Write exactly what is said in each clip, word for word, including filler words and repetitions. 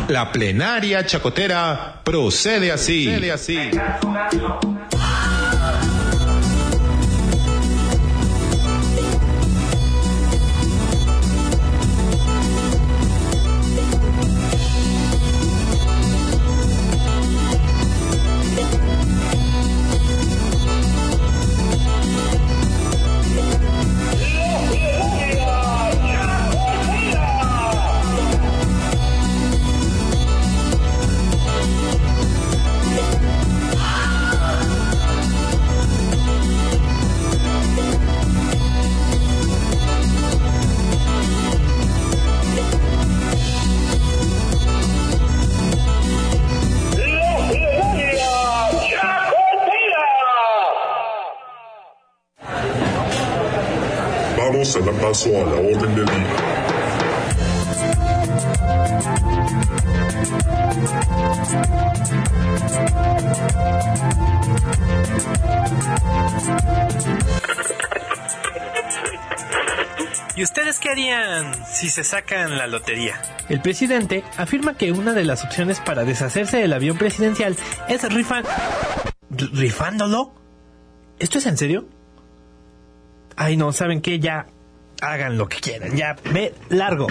La plenaria chacotera procede así. Procede así. Se da paso a la orden del día. ¿Y ustedes qué harían si se sacan la lotería? El presidente afirma que una de las opciones para deshacerse del avión presidencial es rifar... ¿Rifándolo? ¿Esto es en serio? Ay, no, ¿saben qué? Ya hagan lo que quieran. Ya, me largo.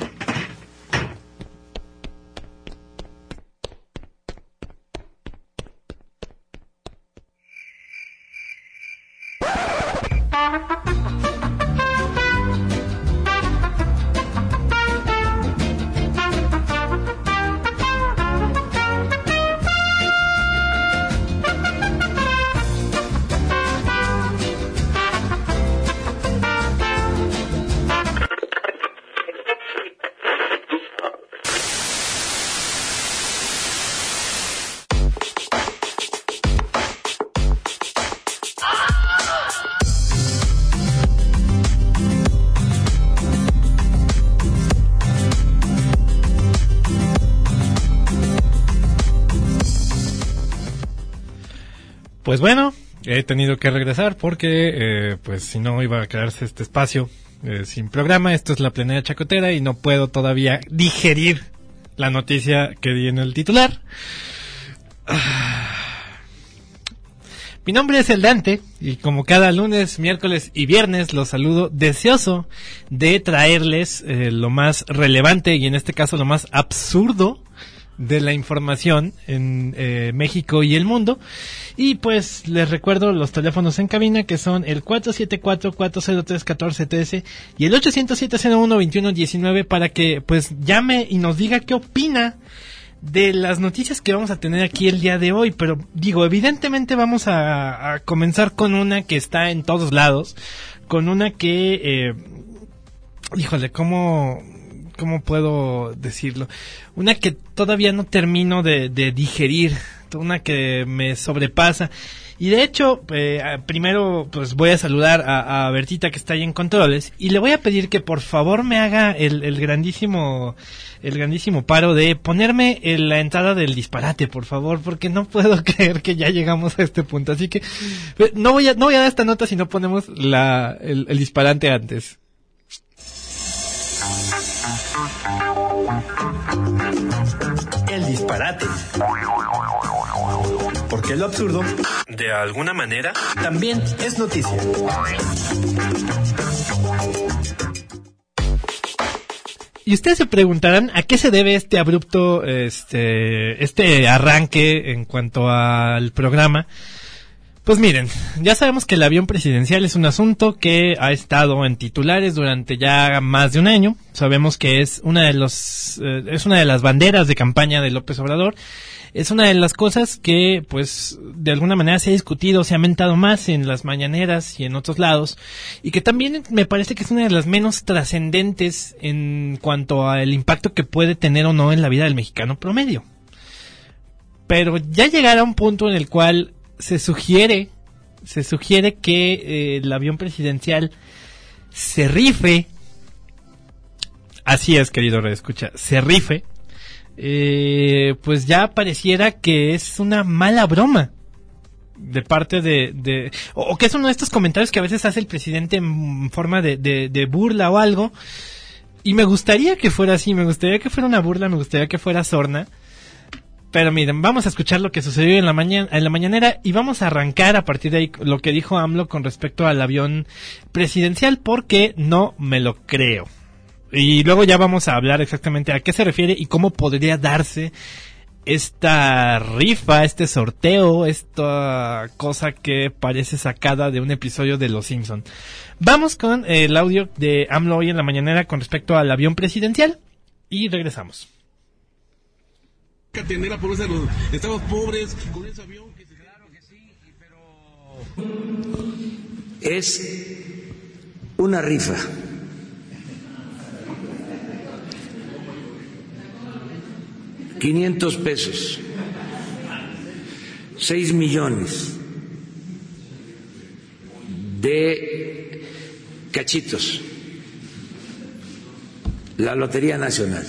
Pues bueno, he tenido que regresar porque, eh, pues si no iba a quedarse este espacio eh, sin programa. Esto es la plenaria chacotera y no puedo todavía digerir la noticia que di en el titular. Ah. Mi nombre es El Dante y como cada lunes, miércoles y viernes los saludo deseoso de traerles eh, lo más relevante y en este caso lo más absurdo de la información en eh, México y el mundo. Y pues les recuerdo los teléfonos en cabina que son el cuatro siete cuatro, cuatro cero tres, uno cuatro uno tres y el ocho cero siete, cero uno, dos uno uno nueve para que pues llame y nos diga qué opina de las noticias que vamos a tener aquí el día de hoy. Pero digo, evidentemente vamos a, a comenzar con una que está en todos lados, con una que eh, híjole, ¿cómo, cómo puedo decirlo? Una que todavía no termino de, de digerir, una que me sobrepasa. Y de hecho, eh, primero pues voy a saludar a, a Bertita que está ahí en controles y le voy a pedir que por favor me haga el, el grandísimo el grandísimo paro de ponerme en la entrada del disparate, por favor, porque no puedo creer que ya llegamos a este punto. Así que no voy a no voy a dar esta nota si no ponemos la el, el disparate antes. El disparate. Porque lo absurdo, de alguna manera, también es noticia. Y ustedes se preguntarán a qué se debe este abrupto, este, este arranque en cuanto al programa. Pues miren, ya sabemos que el avión presidencial es un asunto que ha estado en titulares durante ya más de un año. Sabemos que es una de los, eh, es una de las banderas de campaña de López Obrador. Es una de las cosas que, pues, de alguna manera se ha discutido, se ha mentado más en las mañaneras y en otros lados, y que también me parece que es una de las menos trascendentes en cuanto al impacto que puede tener o no en la vida del mexicano promedio. Pero ya llegará un punto en el cual se sugiere, se sugiere que eh, el avión presidencial se rife, así es, querido redescucha, se rife. Eh, pues ya pareciera que es una mala broma de parte de, de o, o que es uno de estos comentarios que a veces hace el presidente en forma de, de, de burla o algo, Y me gustaría que fuera así, me gustaría que fuera una burla, me gustaría que fuera sorna. Pero miren, vamos a escuchar lo que sucedió en la mañana, en la mañanera y vamos a arrancar a partir de ahí lo que dijo AMLO con respecto al avión presidencial, porque no me lo creo. Y luego ya vamos a hablar exactamente a qué se refiere y cómo podría darse esta rifa, este sorteo, esta cosa que parece sacada de un episodio de Los Simpson. Vamos con el audio de AMLO hoy en la mañanera con respecto al avión presidencial y regresamos. Atender la pobreza de los estados pobres con ese avión que se... Claro que sí, pero es una rifa. quinientos pesos, seis millones de cachitos, la Lotería Nacional.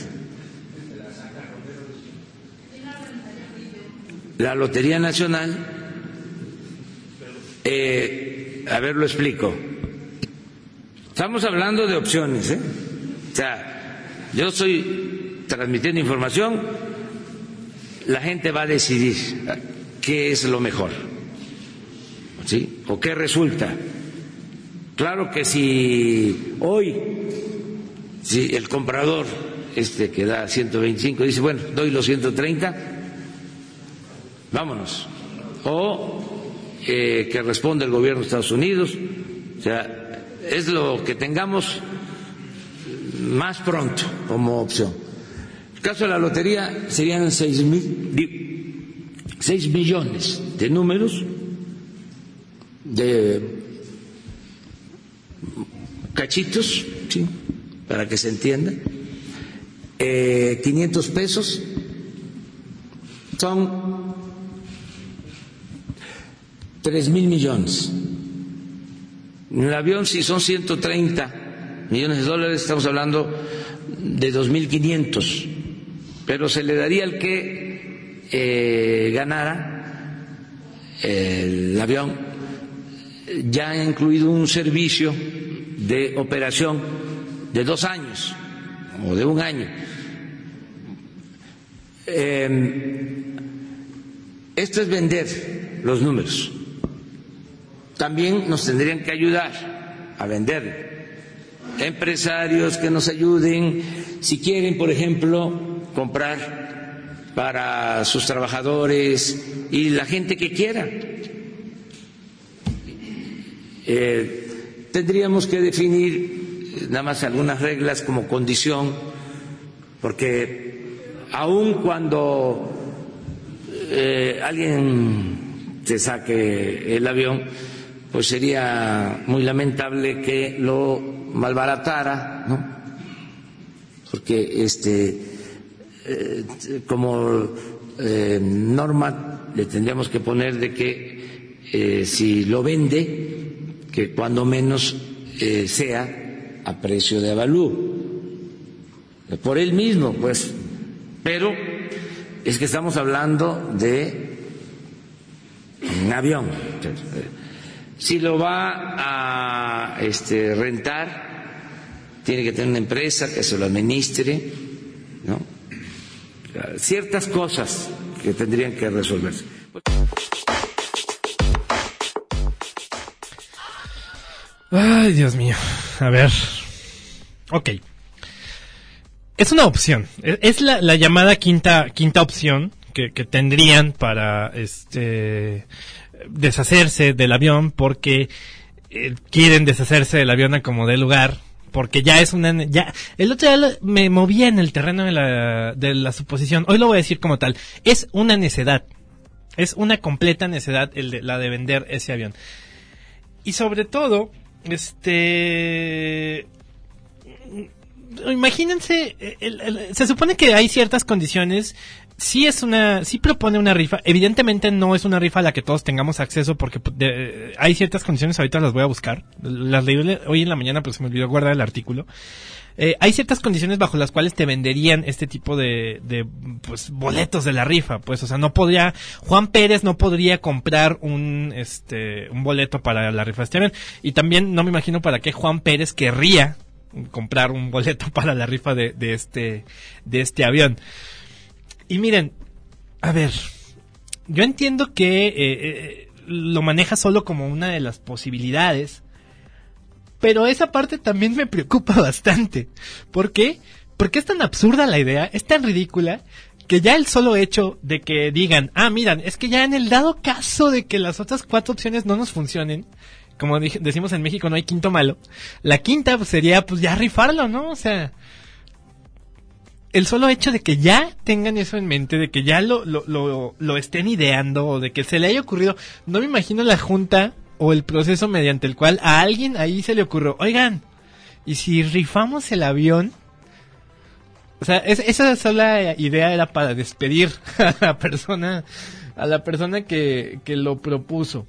La Lotería Nacional, eh, a ver, lo explico. Estamos hablando de opciones, ¿eh? O sea, yo estoy transmitiendo información, la gente va a decidir qué es lo mejor, ¿sí? O qué resulta. Claro que si hoy, si el comprador este que da ciento veinticinco dice, bueno, doy los ciento treinta, vámonos. O eh, que responda el gobierno de Estados Unidos. O sea, es lo que tengamos más pronto como opción. El caso de la lotería serían seis mil, seis millones de números de cachitos, ¿sí? Para que se entienda. Eh, quinientos pesos son tres mil millones. En el avión, si son ciento treinta millones de dólares, estamos hablando de dos mil quinientos, pero se le daría al que eh, ganara el avión, ya ha incluido un servicio de operación de dos años o de un año. Eh, esto es vender los números. También nos tendrían que ayudar a vender. Empresarios que nos ayuden, si quieren, por ejemplo, comprar para sus trabajadores y la gente que quiera. Eh, tendríamos que definir nada más algunas reglas como condición, porque aun cuando eh, alguien se saque el avión, pues sería muy lamentable que lo malbaratara, ¿no? Porque este eh, como eh, norma le tendríamos que poner de que eh, si lo vende, que cuando menos eh, sea a precio de avalúo, por él mismo, pues. Pero es que estamos hablando de un avión. Si lo va a este, rentar, tiene que tener una empresa que se lo administre, ¿no? Ciertas cosas que tendrían que resolverse. Ay, Dios mío. A ver. Ok. Es una opción. Es la, la llamada quinta quinta opción que, que tendrían para este deshacerse del avión, porque eh, quieren deshacerse del avión a como dé lugar, porque ya es una ya el otro día me movía en el terreno de la de la suposición. Hoy lo voy a decir como tal. Es una necedad. Es una completa necedad el de, la de vender ese avión. Y sobre todo, este imagínense, el, el, se supone que hay ciertas condiciones. Sí es una, sí propone una rifa. Evidentemente no es una rifa a la que todos tengamos acceso, porque de, hay ciertas condiciones. Ahorita las voy a buscar. Las leí hoy en la mañana, pero se me olvidó guardar el artículo. Eh, hay ciertas condiciones bajo las cuales te venderían este tipo de, de, pues, boletos de la rifa. Pues, o sea, no podría, Juan Pérez no podría comprar un, este, un boleto para la rifa de este avión. Y también no me imagino para qué Juan Pérez querría comprar un boleto para la rifa de, de este, de este avión. Y miren, a ver, yo entiendo que eh, eh, lo maneja solo como una de las posibilidades, pero esa parte también me preocupa bastante. ¿Por qué? Porque es tan absurda la idea, es tan ridícula, que ya el solo hecho de que digan, ah, miran, es que ya en el dado caso de que las otras cuatro opciones no nos funcionen, como dij- decimos en México, no hay quinto malo, la quinta pues, sería pues ya rifarlo, ¿no? O sea, el solo hecho de que ya tengan eso en mente, de que ya lo, lo, lo, lo estén ideando, o de que se le haya ocurrido, no me imagino la junta o el proceso mediante el cual a alguien ahí se le ocurrió, oigan, ¿y si rifamos el avión? O sea, es, esa sola idea era para despedir a la persona, a la persona que, que lo propuso.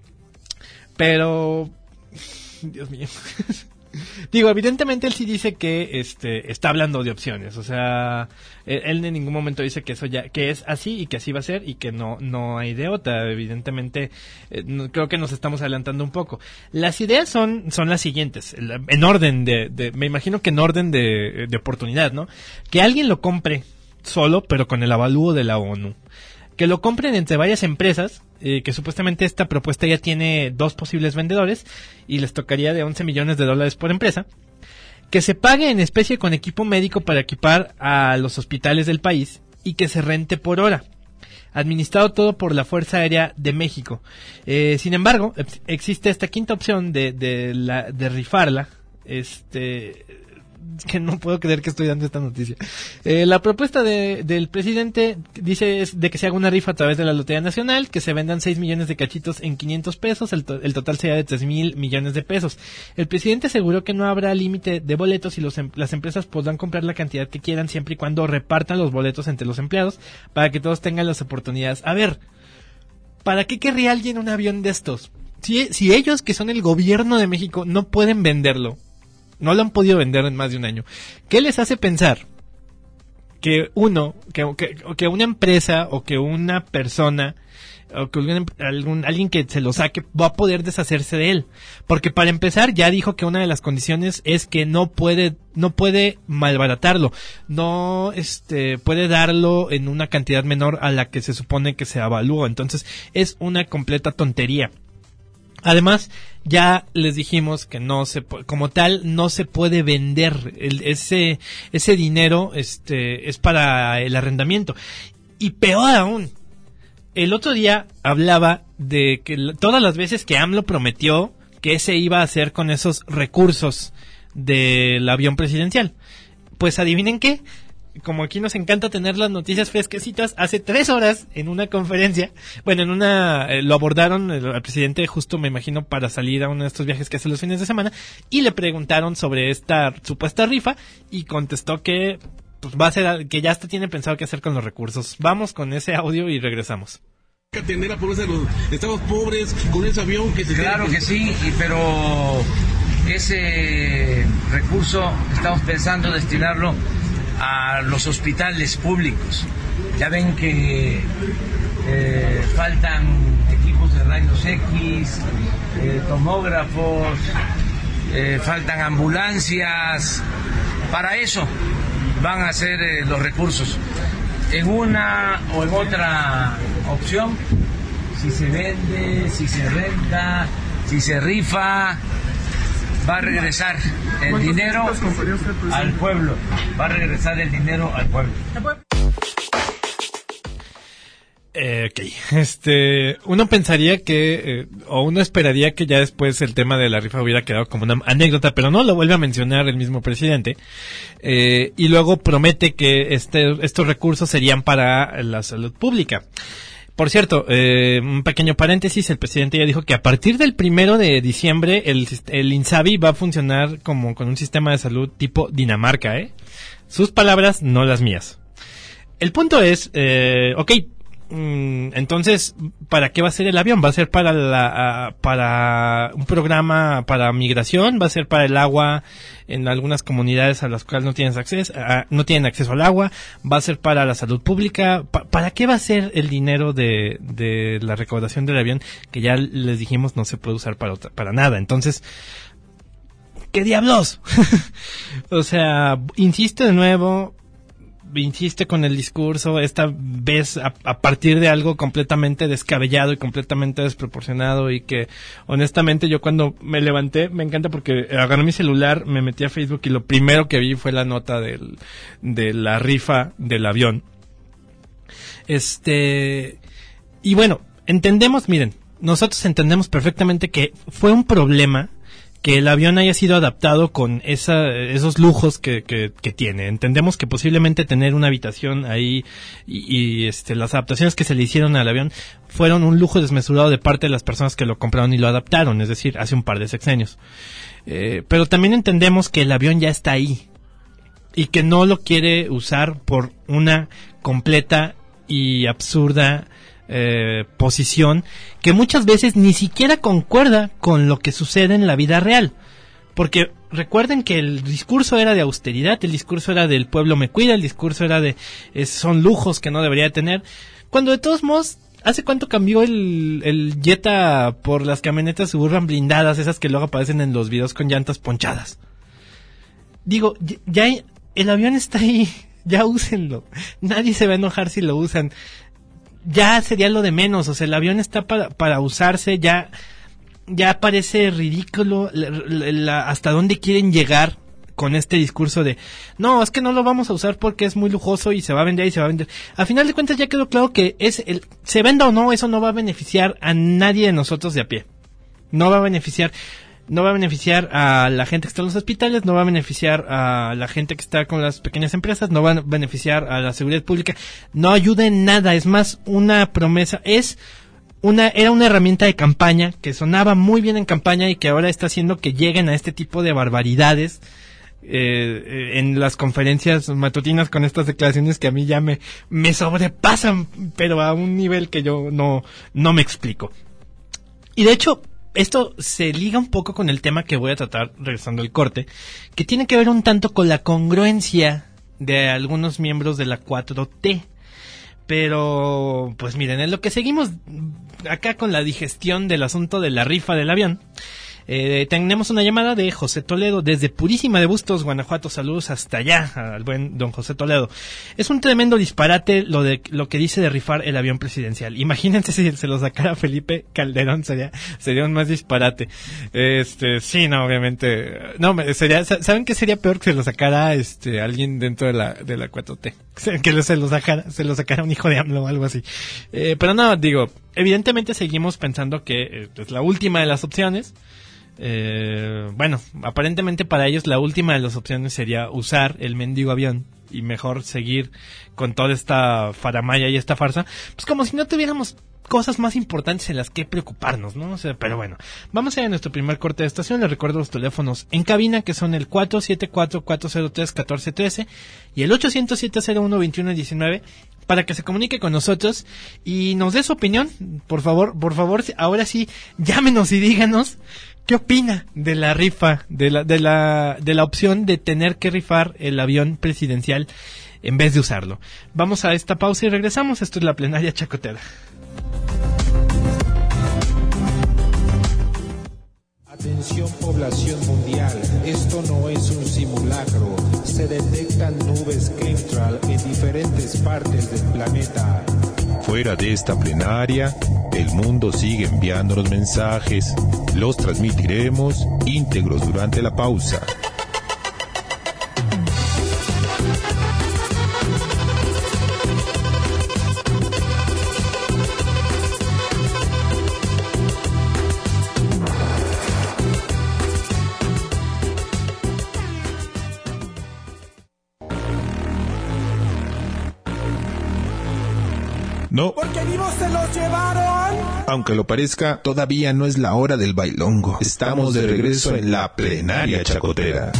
Pero, Dios mío. Digo, evidentemente él sí dice que este está hablando de opciones, o sea, él, él en ningún momento dice que eso ya que es así y que así va a ser y que no no hay de otra. Evidentemente, eh, no, creo que nos estamos adelantando un poco. Las ideas son son las siguientes, en orden de, de me imagino que en orden de, de oportunidad, ¿no? Que alguien lo compre solo, pero con el avalúo de la ONU. Que lo compren entre varias empresas, eh, que supuestamente esta propuesta ya tiene dos posibles vendedores y les tocaría de once millones de dólares por empresa. Que se pague en especie con equipo médico para equipar a los hospitales del país y que se rente por hora. Administrado todo por la Fuerza Aérea de México. Eh, sin embargo, existe esta quinta opción de, de, la, de rifarla. Este... que no puedo creer que estoy dando esta noticia. Eh, la propuesta de, del presidente dice es de que se haga una rifa a través de la Lotería Nacional, que se vendan seis millones de cachitos en quinientos pesos, el, to- el total sería de tres mil millones de pesos. El presidente aseguró que no habrá límite de boletos y los em- las empresas podrán comprar la cantidad que quieran siempre y cuando repartan los boletos entre los empleados para que todos tengan las oportunidades. A ver, ¿para qué querría alguien un avión de estos? Si, si ellos, que son el gobierno de México, no pueden venderlo, no lo han podido vender en más de un año, ¿qué les hace pensar que uno, que, que, que una empresa o que una persona o que algún, algún, alguien que se lo saque va a poder deshacerse de él? Porque para empezar ya dijo que una de las condiciones es que no puede no puede malbaratarlo, no este puede darlo en una cantidad menor a la que se supone que se avalúa. Entonces es una completa tontería. Además, ya les dijimos que no se como tal no se puede vender el, ese ese dinero, este es para el arrendamiento. Y peor aún, el otro día hablaba de que todas las veces que AMLO prometió que se iba a hacer con esos recursos del avión presidencial. Pues adivinen qué, como aquí nos encanta tener las noticias fresquecitas, hace tres horas en una conferencia, bueno, en una, eh, lo abordaron el, al presidente justo, me imagino, para salir a uno de estos viajes que hace los fines de semana, y le preguntaron sobre esta supuesta rifa, y contestó que pues va a ser, que ya hasta tiene pensado qué hacer con los recursos. Vamos con ese audio y regresamos. Que atender a pobreza de los estados pobres con ese avión que se Claro que sí, y pero ese recurso estamos pensando destinarlo a los hospitales públicos. Ya ven que eh, faltan equipos de rayos X, eh, tomógrafos, eh, faltan ambulancias. Para eso van a ser eh, los recursos. En una o en otra opción, si se vende, si se renta, si se rifa, va a regresar el dinero al pueblo. Va a regresar el dinero al pueblo. Eh, ok, este, uno pensaría que, eh, o uno esperaría que ya después el tema de la rifa hubiera quedado como una anécdota, pero no, lo vuelve a mencionar el mismo presidente, eh, y luego promete que este, estos recursos serían para la salud pública. Por cierto, eh, un pequeño paréntesis, el presidente ya dijo que a partir del primero de diciembre el, el INSABI va a funcionar como con un sistema de salud tipo Dinamarca, ¿eh? Sus palabras, no las mías. El punto es, eh, ok, entonces, ¿para qué va a ser el avión? ¿Va a ser para la, para un programa para migración? ¿Va a ser para el agua en algunas comunidades a las cuales no tienen acceso, a, no tienen acceso al agua? ¿Va a ser para la salud pública? ¿Pa, ¿Para qué va a ser el dinero de, de la recaudación del avión? Que ya les dijimos no se puede usar para otra, para nada. Entonces, ¿qué diablos? O sea, insiste de nuevo, insiste con el discurso, esta vez a, a partir de algo completamente descabellado y completamente desproporcionado, y que honestamente yo cuando me levanté, me encanta porque agarré mi celular, me metí a Facebook y lo primero que vi fue la nota del, de la rifa del avión. Este, y bueno, entendemos, miren, nosotros entendemos perfectamente que fue un problema que el avión haya sido adaptado con esa, esos lujos que, que, que tiene. Entendemos que posiblemente tener una habitación ahí y, y este, las adaptaciones que se le hicieron al avión fueron un lujo desmesurado de parte de las personas que lo compraron y lo adaptaron, es decir, hace un par de sexenios. Eh, pero también entendemos que el avión ya está ahí y que no lo quiere usar por una completa y absurda Eh, posición que muchas veces ni siquiera concuerda con lo que sucede en la vida real, porque recuerden que el discurso era de austeridad, el discurso era del pueblo me cuida, el discurso era de eh, son lujos que no debería tener, cuando de todos modos, ¿hace cuánto cambió el, el Jetta por las camionetas Suburban blindadas, esas que luego aparecen en los videos con llantas ponchadas? Digo, ya el avión está ahí, ya úsenlo, nadie se va a enojar si lo usan. Ya sería lo de menos, o sea, el avión está para, para usarse, ya, ya parece ridículo la, la, la, hasta dónde quieren llegar con este discurso de, no, es que no lo vamos a usar porque es muy lujoso y se va a vender y se va a vender. A final de cuentas ya quedó claro que es el, se venda o no, eso no va a beneficiar a nadie de nosotros de a pie. No va a beneficiar, no va a beneficiar a la gente que está en los hospitales, no va a beneficiar a la gente que está con las pequeñas empresas, no va a beneficiar a la seguridad pública, no ayuda en nada, es más una promesa, es una, era una herramienta de campaña que sonaba muy bien en campaña y que ahora está haciendo que lleguen a este tipo de barbaridades eh, en las conferencias matutinas con estas declaraciones que a mí ya me, me sobrepasan, pero a un nivel que yo no, no me explico. Y de hecho, esto se liga un poco con el tema que voy a tratar regresando al corte, que tiene que ver un tanto con la congruencia de algunos miembros de la cuatro T. Pero, pues miren, en lo que seguimos acá con la digestión del asunto de la rifa del avión, eh, tenemos una llamada de José Toledo desde Purísima de Bustos, Guanajuato. Saludos hasta allá al buen don José Toledo. Es un tremendo disparate lo de lo que dice de rifar el avión presidencial. Imagínense si se lo sacara Felipe Calderón, sería sería un más disparate. Este, sí, no, obviamente, no, sería, ¿saben qué sería peor? Que se lo sacara este alguien dentro de la de la cuatro T, que se lo sacara, se lo sacara un hijo de AMLO o algo así. Eh, pero no, digo, evidentemente seguimos pensando que eh, es la última de las opciones. Eh, bueno, aparentemente para ellos la última de las opciones sería usar el mendigo avión y mejor seguir con toda esta faramaya y esta farsa, pues como si no tuviéramos cosas más importantes en las que preocuparnos, ¿no? O sea, pero bueno, vamos a ir a nuestro primer corte de estación. Les recuerdo los teléfonos en cabina, que son el cuatro siete cuatro, cuatro cero tres, uno cuatro uno tres y el ocho cero siete cero uno dos uno uno nueve, para que se comunique con nosotros y nos dé su opinión. Por favor, por favor, ahora sí, llámenos y díganos ¿qué opina de la rifa, de la, de la, de la opción de tener que rifar el avión presidencial en vez de usarlo? Vamos a esta pausa y regresamos. Esto es la plenaria chacotera. Atención población mundial, esto no es un simulacro. Se detectan nubes chemtrail en diferentes partes del planeta. Fuera de esta plenaria, el mundo sigue enviándonos mensajes. Los transmitiremos íntegros durante la pausa. No. ¡Porque vivos se los llevaron! Aunque lo parezca, todavía no es la hora del bailongo. Estamos de regreso en la plenaria chacotera.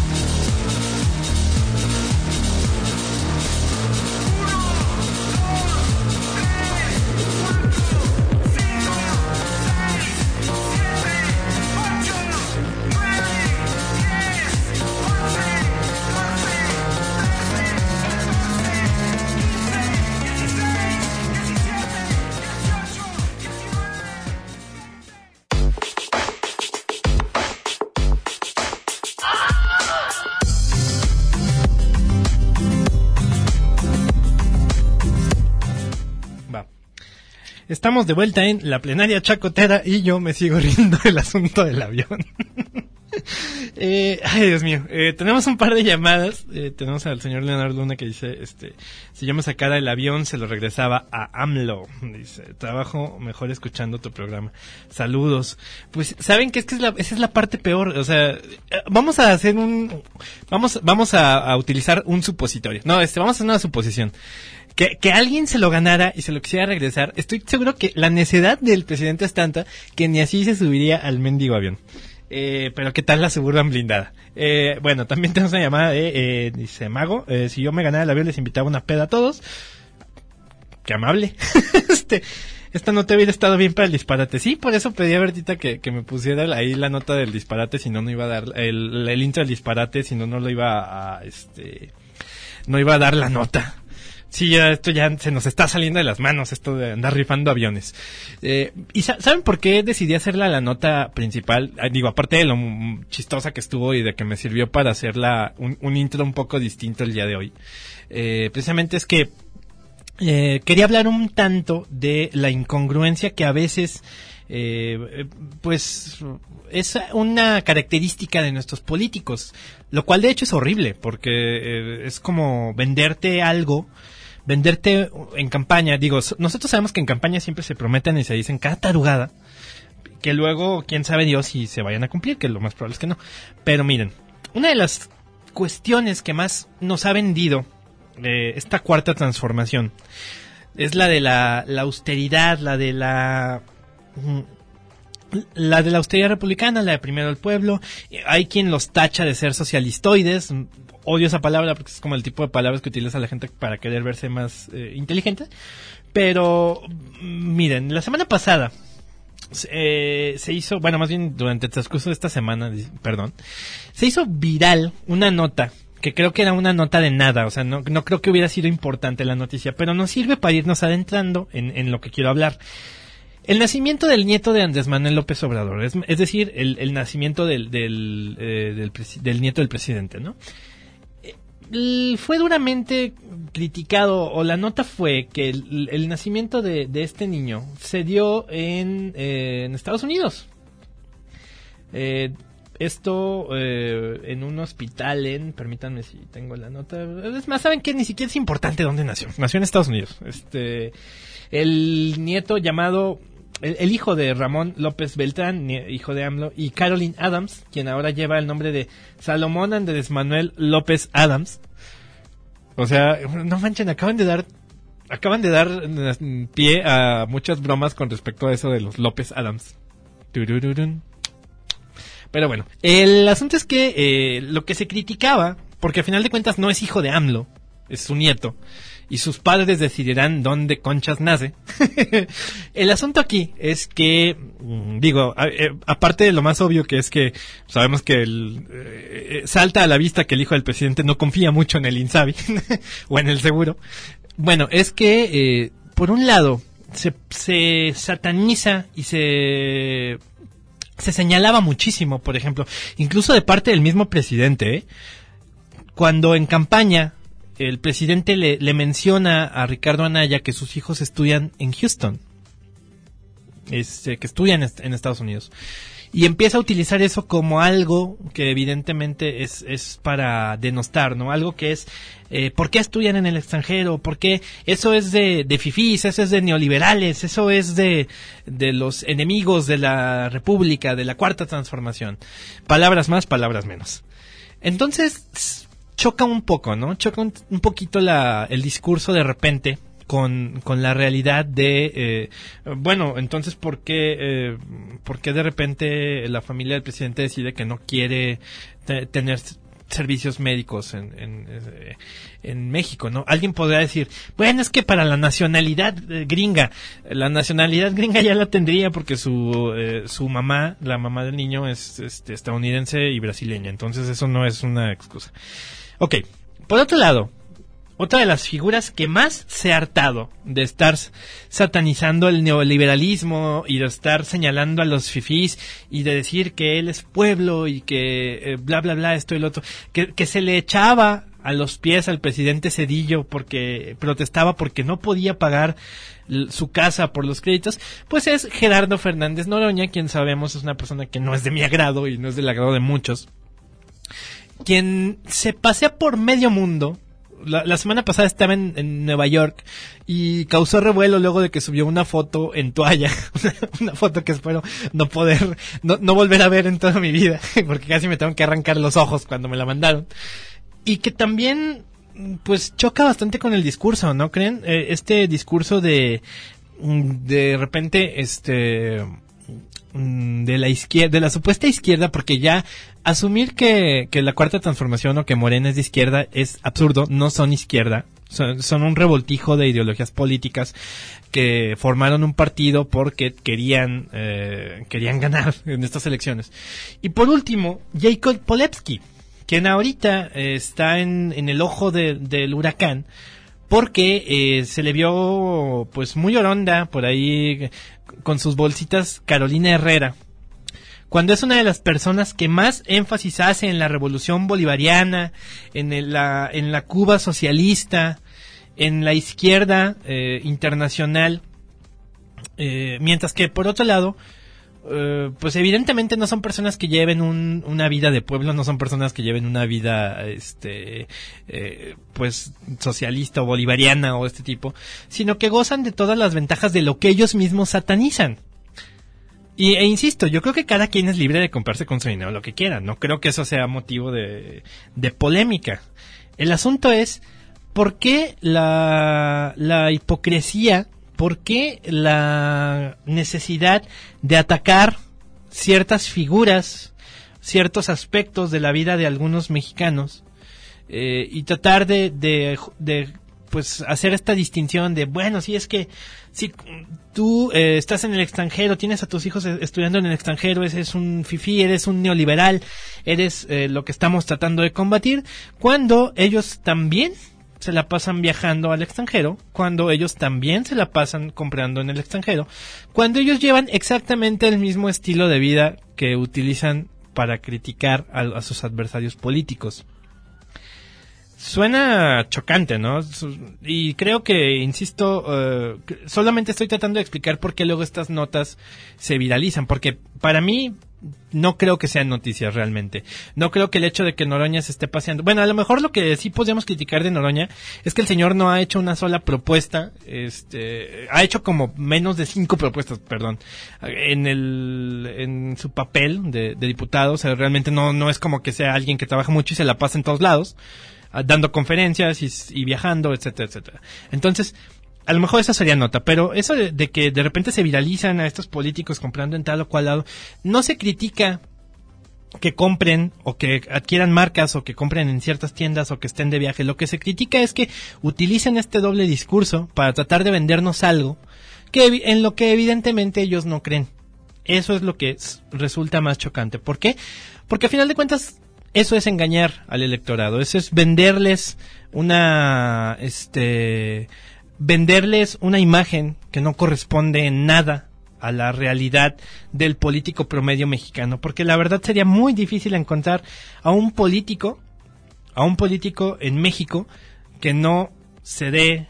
Estamos de vuelta en la plenaria chacotera y yo me sigo riendo del asunto del avión. eh, ay, Dios mío. Eh, tenemos un par de llamadas. Eh, tenemos al señor Leonardo Luna que dice, este, si yo me sacara el avión se lo regresaba a AMLO. Dice, trabajo mejor escuchando tu programa. Saludos. Pues, ¿saben qué? Es que es la, esa es la parte peor. O sea, eh, vamos a hacer un, vamos, vamos a, a utilizar un supositorio. No, este, vamos a hacer una suposición. Que, que alguien se lo ganara y se lo quisiera regresar, estoy seguro que la necedad del presidente es tanta que ni así se subiría al mendigo avión. Eh, pero ¿qué tal la Suburban blindada? Eh, bueno, también tenemos una llamada de, eh, dice Mago, eh, si yo me ganara el avión les invitaba una peda a todos. Qué amable. este, esta nota hubiera estado bien para el disparate. Sí, por eso pedí a Bertita que, que me pusiera ahí la nota del disparate, si no, no iba a dar, el, el intro del disparate, si no, no lo iba a, este, no iba a dar la nota. Sí, ya esto ya se nos está saliendo de las manos, esto de andar rifando aviones. Eh, ¿Y sa- saben por qué decidí hacerla la nota principal? Ah, digo, aparte de lo m- chistosa que estuvo y de que me sirvió para hacerla un, un intro un poco distinto el día de hoy. Eh, precisamente es que eh, quería hablar un tanto de la incongruencia que a veces, eh, pues, es una característica de nuestros políticos, lo cual de hecho es horrible, porque eh, es como venderte algo, venderte en campaña. Digo, nosotros sabemos que en campaña siempre se prometen y se dicen cada tarugada, que luego quién sabe Dios si se vayan a cumplir, que lo más probable es que no. Pero miren, una de las cuestiones que más nos ha vendido eh, esta cuarta transformación es la de la, la austeridad, la de la... la de la austeridad republicana, la de primero el pueblo. Hay quien los tacha de ser socialistoides. Odio esa palabra porque es como el tipo de palabras que utiliza la gente para querer verse más eh, inteligente. Pero, miren, la semana pasada eh, se hizo, bueno, más bien durante el transcurso de esta semana, perdón, se hizo viral una nota que creo que era una nota de nada, o sea, no, no creo que hubiera sido importante la noticia, pero nos sirve para irnos adentrando en, en lo que quiero hablar. El nacimiento del nieto de Andrés Manuel López Obrador, es, es decir, el, el nacimiento del, del, eh, del, presi- del nieto del presidente, ¿no? Eh, fue duramente criticado, o la nota fue que el, el nacimiento de, de este niño se dio en, eh, en Estados Unidos. Eh, esto eh, en un hospital en, permítanme si tengo la nota, es más, saben que ni siquiera es importante dónde nació, nació en Estados Unidos. Este, el nieto llamado, el, el hijo de Ramón López Beltrán, hijo de AMLO, y Caroline Adams, quien ahora lleva el nombre de Salomón Andrés Manuel López Adams. O sea, no manchen, acaban de dar, acaban de dar pie a muchas bromas con respecto a eso de los López Adams. Turururun. Pero bueno, el asunto es que eh, lo que se criticaba, porque al final de cuentas no es hijo de AMLO, es su nieto, y sus padres decidirán dónde conchas nace. El asunto aquí es que, digo, a, eh, aparte de lo más obvio que es que sabemos que el, eh, salta a la vista que el hijo del presidente no confía mucho en el INSABI o en el seguro. Bueno, es que, eh, por un lado, se, se sataniza y se... se señalaba muchísimo, por ejemplo, incluso de parte del mismo presidente, ¿eh? Cuando en campaña el presidente le, le menciona a Ricardo Anaya que sus hijos estudian en Houston, este, que estudian en Estados Unidos, y empieza a utilizar eso como algo que evidentemente es, es para denostar, ¿no? Algo que es, eh, ¿por qué estudian en el extranjero? ¿Por qué? Eso es de, de fifís, eso es de neoliberales, eso es de, de los enemigos de la República, de la Cuarta Transformación. Palabras más, palabras menos. Entonces, choca un poco, ¿no? Choca un, un poquito la, el discurso de repente con, con la realidad de, eh, bueno, entonces, ¿por qué, eh, ¿por qué de repente la familia del presidente decide que no quiere te, tener servicios médicos en, en, en México, ¿no? Alguien podrá decir, bueno, es que para la nacionalidad gringa, la nacionalidad gringa ya la tendría porque su eh, su mamá, la mamá del niño es este, estadounidense y brasileña, entonces eso no es una excusa. Ok, por otro lado, otra de las figuras que más se ha hartado de estar satanizando el neoliberalismo y de estar señalando a los fifís y de decir que él es pueblo y que eh, bla bla bla esto y lo otro, que, que se le echaba a los pies al presidente Zedillo porque protestaba porque no podía pagar l- su casa por los créditos, pues es Gerardo Fernández Noroña, quien sabemos es una persona que no es de mi agrado y no es del agrado de muchos, quien se pasea por medio mundo. La, la semana pasada estaba en, en Nueva York y causó revuelo luego de que subió una foto en toalla, una, una foto que espero no poder, no, no volver a ver en toda mi vida, porque casi me tengo que arrancar los ojos cuando me la mandaron. Y que también, pues, choca bastante con el discurso, ¿no creen? Eh, este discurso de, de repente, este, de la izquierda, de la supuesta izquierda, porque ya asumir que, que la Cuarta Transformación o que Morena es de izquierda es absurdo, no son izquierda, son, son un revoltijo de ideologías políticas que formaron un partido porque querían, eh, querían ganar en estas elecciones. Y por último, Jacob Polensky, quien ahorita eh, está en, en el ojo de, del huracán, porque eh, se le vio pues muy oronda por ahí con sus bolsitas Carolina Herrera, cuando es una de las personas que más énfasis hace en la revolución bolivariana, en el, la en la Cuba socialista, en la izquierda eh, internacional, eh, mientras que por otro lado, Uh, pues evidentemente no son personas que lleven un, una vida de pueblo, no son personas que lleven una vida este eh, pues socialista o bolivariana o este tipo, sino que gozan de todas las ventajas de lo que ellos mismos satanizan. Y, e insisto, yo creo que cada quien es libre de comprarse con su dinero lo que quiera, no creo que eso sea motivo de, de polémica. El asunto es, ¿por qué la, la hipocresía? ¿Por qué la necesidad de atacar ciertas figuras, ciertos aspectos de la vida de algunos mexicanos eh, y tratar de, de, de pues hacer esta distinción de, bueno, si es que si tú eh, estás en el extranjero, tienes a tus hijos estudiando en el extranjero, eres un fifí, eres un neoliberal, eres eh, lo que estamos tratando de combatir, cuando ellos también se la pasan viajando al extranjero, cuando ellos también se la pasan comprando en el extranjero, cuando ellos llevan exactamente el mismo estilo de vida que utilizan para criticar a, a sus adversarios políticos. Suena chocante, ¿no? Y creo que, insisto, uh, solamente estoy tratando de explicar por qué luego estas notas se viralizan, porque para mí no creo que sean noticias realmente. No creo que el hecho de que Noroña se esté paseando... Bueno, a lo mejor lo que sí podríamos criticar de Noroña es que el señor no ha hecho una sola propuesta, este, ha hecho como menos de cinco propuestas, perdón, en el, en su papel de, de diputado. O sea, realmente no, no es como que sea alguien que trabaja mucho y se la pasa en todos lados, dando conferencias y, y viajando, etcétera, etcétera. Entonces, a lo mejor esa sería nota, pero eso de, de que de repente se viralizan a estos políticos comprando en tal o cual lado, no se critica que compren o que adquieran marcas o que compren en ciertas tiendas o que estén de viaje. Lo que se critica es que utilicen este doble discurso para tratar de vendernos algo que en lo que evidentemente ellos no creen. Eso es lo que es, resulta más chocante. ¿Por qué? Porque a final de cuentas eso es engañar al electorado, eso es venderles una este venderles una imagen que no corresponde en nada a la realidad del político promedio mexicano, porque la verdad sería muy difícil encontrar a un político, a un político en México que no se dé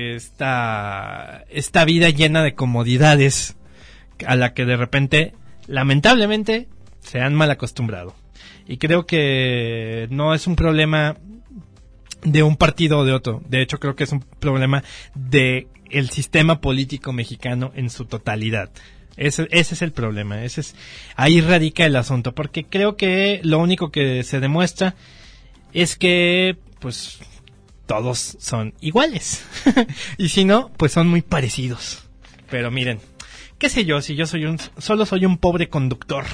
esta, esta vida llena de comodidades a la que de repente, lamentablemente, se han mal acostumbrado. Y creo que no es un problema de un partido o de otro. De hecho, creo que es un problema de el sistema político mexicano en su totalidad. Ese, ese es el problema. Ese es, ahí radica el asunto. Porque creo que lo único que se demuestra es que, pues, todos son iguales. Y si no, pues son muy parecidos. Pero miren, qué sé yo, si yo soy un, solo soy un pobre conductor.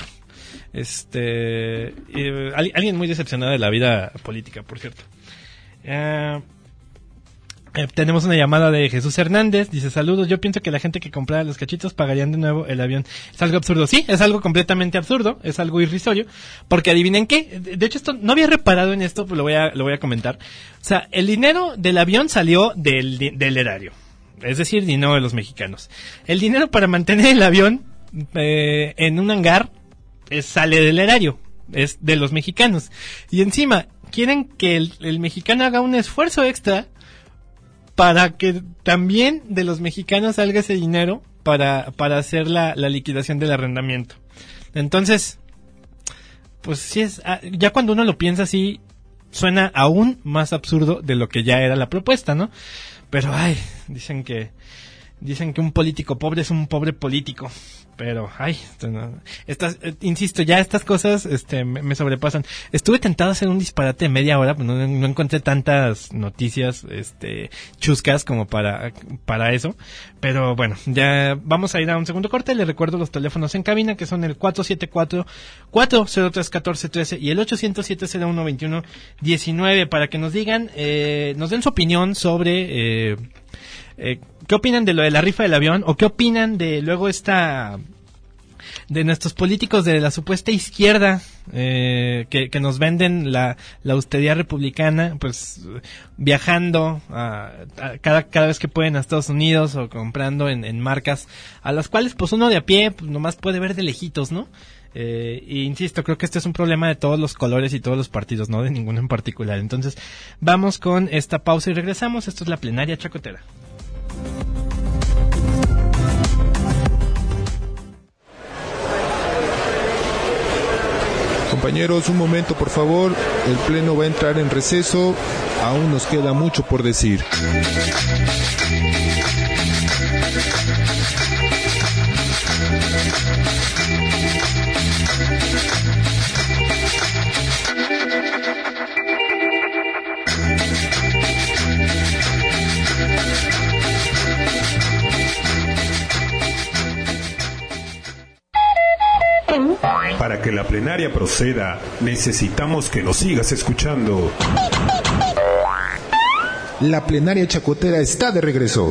Este, eh, alguien muy decepcionado de la vida política, por cierto. Uh, eh, tenemos una llamada de Jesús Hernández. Dice: saludos, yo pienso que la gente que comprara los cachitos pagarían de nuevo el avión. Es algo absurdo. Sí, es algo completamente absurdo, es algo irrisorio, porque adivinen qué, de hecho esto no había reparado en esto, pues lo voy a, lo voy a comentar. O sea, el dinero del avión salió del, del erario, es decir, dinero de los mexicanos. El dinero para mantener el avión eh, en un hangar es, sale del erario, es de los mexicanos. Y encima, quieren que el, el mexicano haga un esfuerzo extra para que también de los mexicanos salga ese dinero para, para hacer la, la liquidación del arrendamiento. Entonces, pues sí es, ya cuando uno lo piensa así, suena aún más absurdo de lo que ya era la propuesta, ¿no? Pero, ay, dicen que, dicen que un político pobre es un pobre político. Pero, ay, estas, eh, insisto, ya estas cosas este, me, me sobrepasan. Estuve tentado a hacer un disparate de media hora, pero no, no encontré tantas noticias este, chuscas como para, para eso. Pero bueno, ya vamos a ir a un segundo corte. Les recuerdo los teléfonos en cabina, que son el cuatro siete cuatro, cuatro cero tres, uno cuatro uno tres y el ocho cero siete, cero uno, dos uno uno nueve, para que nos digan, eh, nos den su opinión sobre... Eh, Eh, ¿qué opinan de lo de la rifa del avión? ¿O qué opinan de luego esta... de nuestros políticos de la supuesta izquierda eh, que, que nos venden la, la austeridad republicana, pues viajando a, a cada, cada vez que pueden a Estados Unidos o comprando en, en marcas a las cuales pues uno de a pie pues, nomás puede ver de lejitos, ¿no? Eh, e insisto, creo que este es un problema de todos los colores y todos los partidos, no de ninguno en particular. Entonces vamos con esta pausa y regresamos. Esto es la plenaria chacotera. Compañeros, un momento por favor, el pleno va a entrar en receso, aún nos queda mucho por decir. Para que la plenaria proceda, necesitamos que nos sigas escuchando. La plenaria chacotera está de regreso.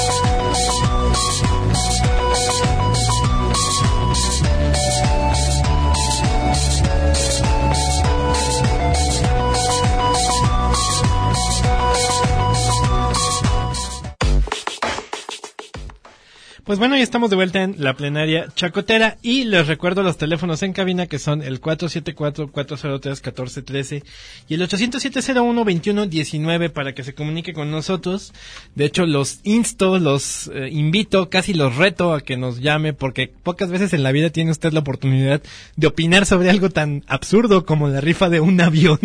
Pues bueno, ya estamos de vuelta en la plenaria chacotera y les recuerdo los teléfonos en cabina que son el cuatro siete cuatro, cuatro cero tres, uno cuatro uno tres y el ocho cero siete, cero uno, dos uno uno nueve para que se comunique con nosotros. De hecho, los insto, los eh, invito, casi los reto a que nos llame porque pocas veces en la vida tiene usted la oportunidad de opinar sobre algo tan absurdo como la rifa de un avión.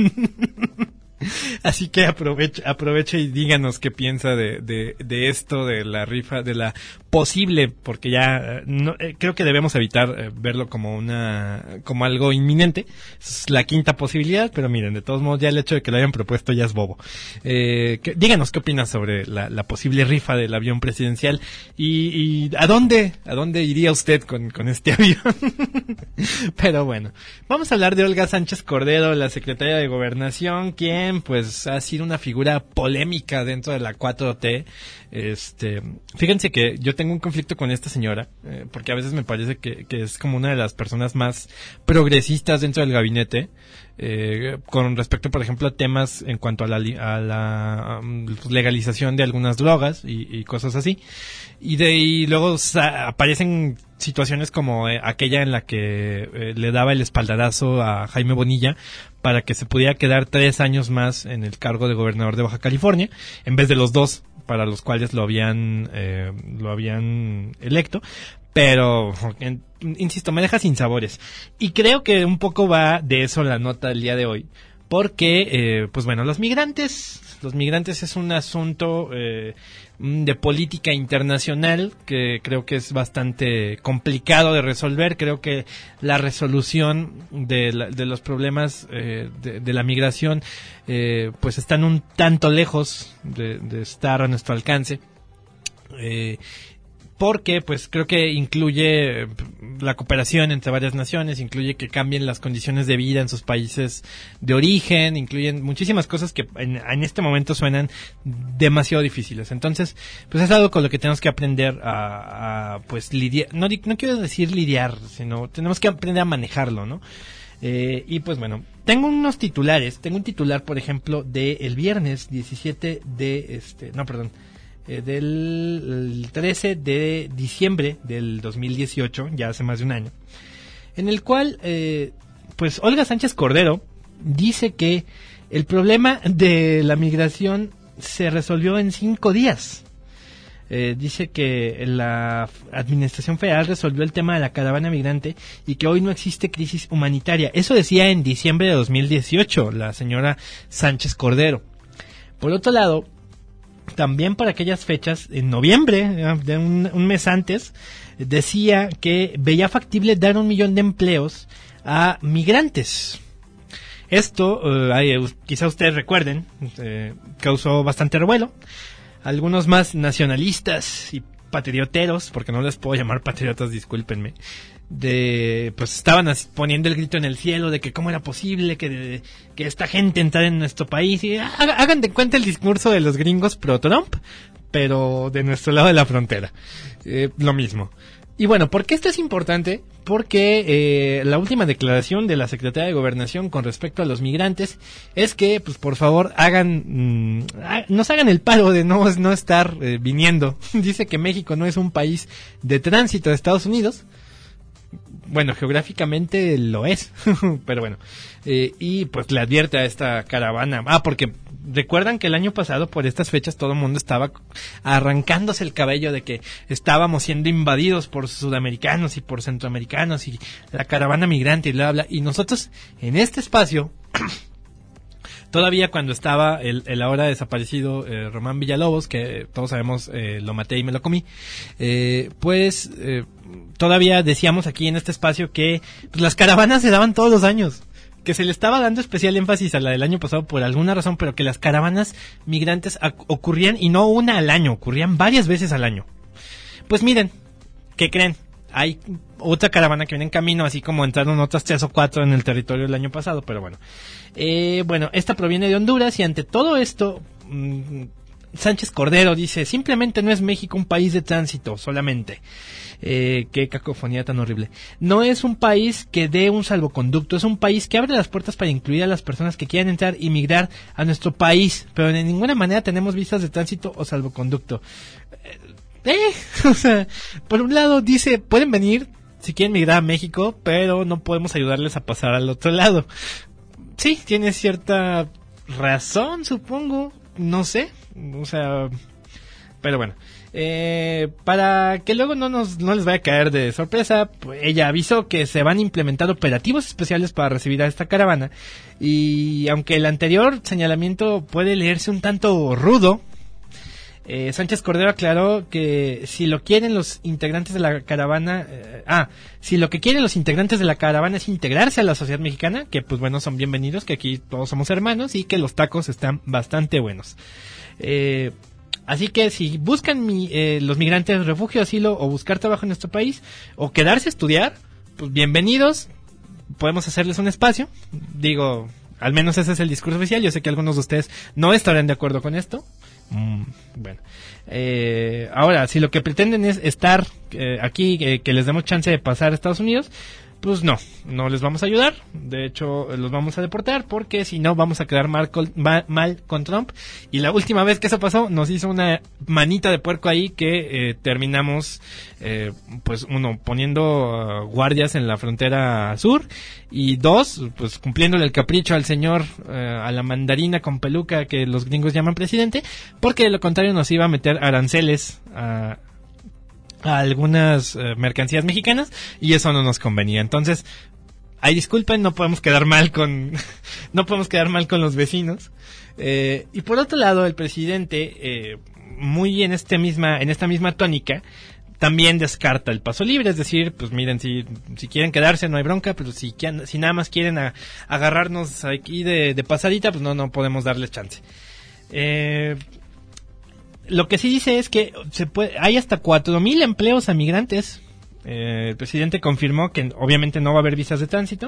Así que aproveche, aproveche y díganos qué piensa de, de, de esto, de la rifa, de la posible, porque ya no, eh, creo que debemos evitar eh, verlo como una, como algo inminente. Es la quinta posibilidad, pero miren, de todos modos ya el hecho de que lo hayan propuesto ya es bobo. Eh, que, díganos qué opina sobre la, la posible rifa del avión presidencial y, y a dónde, a dónde iría usted con, con este avión. Pero bueno, vamos a hablar de Olga Sánchez Cordero, la secretaria de Gobernación, quien pues ha sido una figura polémica dentro de la cuatro T. Este, fíjense que yo tengo un conflicto con esta señora, eh, porque a veces me parece que, que es como una de las personas más progresistas dentro del gabinete, eh, con respecto, por ejemplo, a temas en cuanto a la, a la um, legalización de algunas drogas y, y cosas así. Y de y luego sa- aparecen situaciones como eh, aquella en la que eh, le daba el espaldarazo a Jaime Bonilla para que se pudiera quedar tres años más en el cargo de gobernador de Baja California, en vez de los dos para los cuales lo habían eh, lo habían electo. Pero, en, insisto, me deja sin sabores. Y creo que un poco va de eso la nota del día de hoy. Porque, eh, pues bueno, los migrantes, los migrantes es un asunto eh, de política internacional que creo que es bastante complicado de resolver. Creo que la resolución de, la, de los problemas eh, de, de la migración, eh, pues están un tanto lejos de, de estar a nuestro alcance. Eh, porque pues creo que incluye la cooperación entre varias naciones, incluye que cambien las condiciones de vida en sus países de origen, incluyen muchísimas cosas que en, en este momento suenan demasiado difíciles. Entonces, pues es algo con lo que tenemos que aprender a, a pues lidiar, no, no quiero decir lidiar, sino tenemos que aprender a manejarlo, ¿no? Eh, y pues bueno, tengo unos titulares, tengo un titular, por ejemplo, de el viernes diecisiete de este, no, perdón, Eh, del trece de diciembre del dos mil dieciocho, ya hace más de un año, en el cual, eh, pues Olga Sánchez Cordero dice que El problema de la migración se resolvió en cinco días. Eh, dice que la Administración Federal resolvió el tema de la caravana migrante y que hoy no existe crisis humanitaria. Eso decía en diciembre de dos mil dieciocho la señora Sánchez Cordero. Por otro lado, también para aquellas fechas, en noviembre, de un, un mes antes, decía que veía factible dar un millón de empleos a migrantes. Esto, eh, quizá ustedes recuerden, eh, causó bastante revuelo. Algunos más nacionalistas y patrioteros, porque no les puedo llamar patriotas, discúlpenme, de pues estaban así, poniendo el grito en el cielo de que cómo era posible que, de, que esta gente entrara en nuestro país. Y haga, hagan de cuenta el discurso de los gringos pro-Trump, pero de nuestro lado de la frontera. Eh, lo mismo. Y bueno, ¿por qué esto es importante? Porque eh, la última declaración de la Secretaría de Gobernación con respecto a los migrantes es que, pues por favor, hagan, mmm, nos hagan el paro de no, no estar eh, viniendo. Dice que México no es un país de tránsito de Estados Unidos. Bueno, geográficamente lo es, pero bueno. Eh, y pues le advierte a esta caravana. Ah, porque recuerdan que el año pasado, por estas fechas, todo el mundo estaba arrancándose el cabello de que estábamos siendo invadidos por sudamericanos y por centroamericanos y la caravana migrante y bla, bla. Y nosotros, en este espacio, todavía cuando estaba el, el ahora desaparecido eh, Román Villalobos, que todos sabemos eh, lo maté y me lo comí, eh, pues eh, todavía decíamos aquí en este espacio que pues, las caravanas se daban todos los años, que se le estaba dando especial énfasis a la del año pasado por alguna razón, pero que las caravanas migrantes ac- ocurrían, y no una al año, ocurrían varias veces al año. Pues miren, ¿qué creen? Hay otra caravana que viene en camino, así como entraron otras tres o cuatro en el territorio el año pasado, pero bueno. Eh, bueno, esta proviene de Honduras y ante todo esto, mmm, Sánchez Cordero dice, simplemente no es México un país de tránsito solamente. Eh, qué cacofonía tan horrible. No es un país que dé un salvoconducto, es un país que abre las puertas para incluir a las personas que quieran entrar y migrar a nuestro país, pero de ninguna manera tenemos visas de tránsito o salvoconducto. Eh, eh, o sea, por un lado dice, pueden venir si quieren migrar a México, pero no podemos ayudarles a pasar al otro lado. Sí, tiene cierta razón, supongo, no sé, o sea, pero bueno. Eh, para que luego no nos no les vaya a caer de sorpresa, pues ella avisó que se van a implementar operativos especiales para recibir a esta caravana, y aunque el anterior señalamiento puede leerse un tanto rudo, eh, Sánchez Cordero aclaró que si lo quieren los integrantes de la caravana, eh, ah, si lo que quieren los integrantes de la caravana es integrarse a la sociedad mexicana, que pues bueno, son bienvenidos, que aquí todos somos hermanos y que los tacos están bastante buenos. Eh... Así que si buscan mi, eh, los migrantes refugio, asilo o buscar trabajo en nuestro país o quedarse a estudiar, pues bienvenidos, podemos hacerles un espacio. Digo, al menos ese es el discurso oficial. Yo sé que algunos de ustedes no estarán de acuerdo con esto. Mm, bueno, eh, ahora, si lo que pretenden es estar eh, aquí, eh, que les demos chance de pasar a Estados Unidos, pues no, no les vamos a ayudar. De hecho, los vamos a deportar porque si no vamos a quedar mal con, mal, mal con Trump. Y la última vez que eso pasó nos hizo una manita de puerco ahí que eh, terminamos, eh, pues uno, poniendo uh, guardias en la frontera sur, y dos, pues cumpliéndole el capricho al señor, uh, a la mandarina con peluca que los gringos llaman presidente, porque de lo contrario nos iba a meter aranceles a... Uh, a algunas eh, mercancías mexicanas, y eso no nos convenía. Entonces, ay, disculpen, no podemos quedar mal con no podemos quedar mal con los vecinos. Eh, y por otro lado, el presidente, eh, muy en este misma en esta misma tónica, también descarta el paso libre, es decir, pues miren, si si quieren quedarse no hay bronca, pero si si nada más quieren a, agarrarnos aquí de, de pasadita, pues no no podemos darles chance. Eh Lo que sí dice es que se puede, hay hasta cuatro mil empleos a migrantes. Eh, el presidente confirmó que obviamente no va a haber visas de tránsito.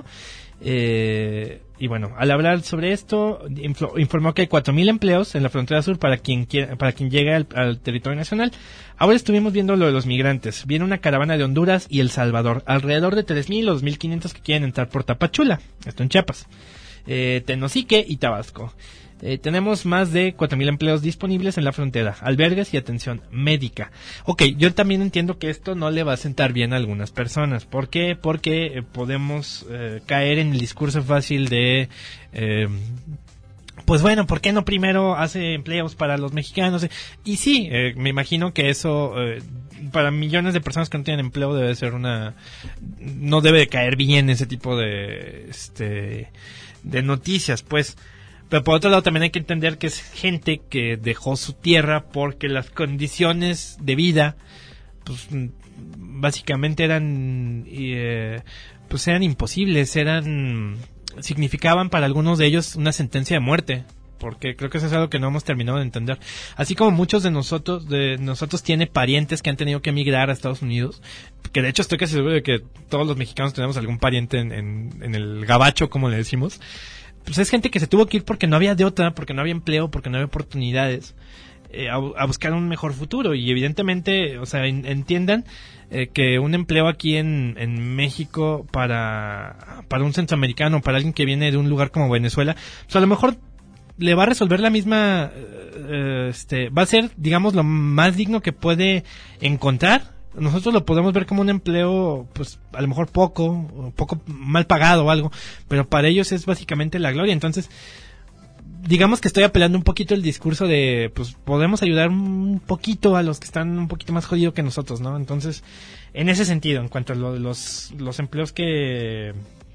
Eh, y bueno, al hablar sobre esto, info, informó que hay cuatro mil empleos en la frontera sur para quien quiera, para quien llegue al, al territorio nacional. Ahora estuvimos viendo lo de los migrantes. Viene una caravana de Honduras y El Salvador. Alrededor de tres mil o dos mil quinientos que quieren entrar por Tapachula. Esto en Chiapas. Eh, Tenosique y Tabasco. Eh, tenemos más de cuatro mil empleos disponibles en la frontera, albergues y atención médica. Ok, yo también entiendo que esto no le va a sentar bien a algunas personas. ¿Por qué? Porque eh, podemos eh, caer en el discurso fácil de... Eh, pues bueno, ¿por qué no primero hace empleos para los mexicanos? Y sí, eh, me imagino que eso, eh, para millones de personas que no tienen empleo, debe ser una... no debe de caer bien ese tipo de, este, de noticias, pues. Pero por otro lado también hay que entender que es gente que dejó su tierra porque las condiciones de vida, pues, básicamente eran, eh, pues eran imposibles, eran... significaban para algunos de ellos una sentencia de muerte, porque creo que eso es algo que no hemos terminado de entender. Así como muchos de nosotros de nosotros tiene parientes que han tenido que emigrar a Estados Unidos, que de hecho estoy casi seguro de que todos los mexicanos tenemos algún pariente en, en, en el gabacho, como le decimos. Pues es gente que se tuvo que ir porque no había de otra, porque no había empleo, porque no había oportunidades, eh, a, a buscar un mejor futuro. Y evidentemente, o sea, en, entiendan Eh, que un empleo aquí en, en México para, para un centroamericano, para alguien que viene de un lugar como Venezuela, pues a lo mejor le va a resolver la misma, eh, este, va a ser, digamos, lo más digno que puede encontrar. Nosotros lo podemos ver como un empleo, pues, a lo mejor poco, poco mal pagado o algo, pero para ellos es básicamente la gloria. Entonces, digamos que estoy apelando un poquito el discurso de, pues, podemos ayudar un poquito a los que están un poquito más jodidos que nosotros, ¿no? Entonces, en ese sentido, en cuanto a lo de los, los empleos que...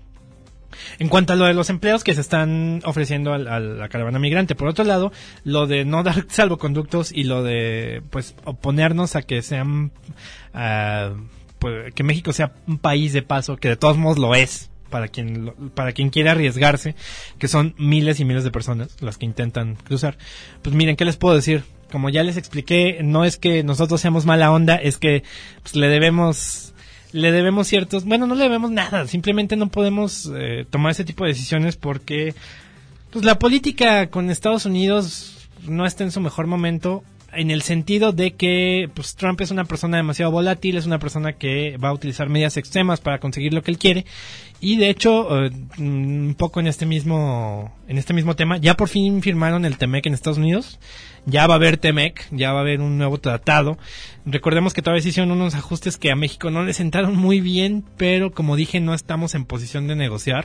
En cuanto a lo de los empleos que se están ofreciendo a, a la caravana migrante. Por otro lado, lo de no dar salvoconductos y lo de, pues, oponernos a que sean, uh, pues, que México sea un país de paso, que de todos modos lo es, para quien para quien quiera arriesgarse, que son miles y miles de personas las que intentan cruzar. Pues miren, ¿qué les puedo decir? Como ya les expliqué, no es que nosotros seamos mala onda, es que pues, le debemos le debemos ciertos, bueno, no le debemos nada, simplemente no podemos eh, tomar ese tipo de decisiones porque pues la política con Estados Unidos no está en su mejor momento, en el sentido de que pues Trump es una persona demasiado volátil, es una persona que va a utilizar medidas extremas para conseguir lo que él quiere. Y de hecho, uh, un poco en este mismo en este mismo tema, ya por fin firmaron el TEMEC en Estados Unidos. Ya va a haber TEMEC, ya va a haber un nuevo tratado. Recordemos que todavía se hicieron unos ajustes que a México no le sentaron muy bien, pero como dije, no estamos en posición de negociar.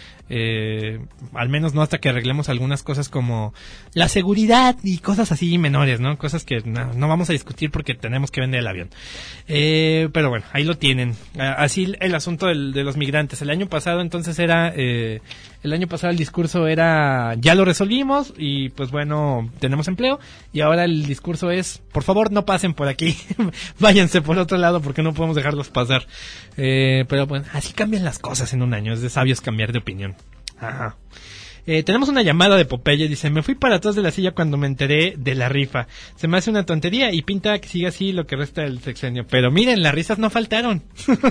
Eh, al menos no hasta que arreglemos algunas cosas como la seguridad y cosas así menores, ¿no? Cosas que no, no vamos a discutir porque tenemos que vender el avión. Eh, pero bueno, ahí lo tienen. Así el asunto del, de los migrantes. El año pasado entonces era, eh, el año pasado el discurso era, ya lo resolvimos y pues bueno, tenemos empleo. Y ahora el discurso es, por favor no pasen por aquí, váyanse por otro lado porque no podemos dejarlos pasar. Eh, pero bueno, así cambian las cosas en un año, es de sabios cambiar de opinión. Ajá. Eh, tenemos una llamada de Popeye, dice, me fui para atrás de la silla cuando me enteré de la rifa. Se me hace una tontería y pinta que siga así lo que resta del sexenio. Pero miren, las risas no faltaron.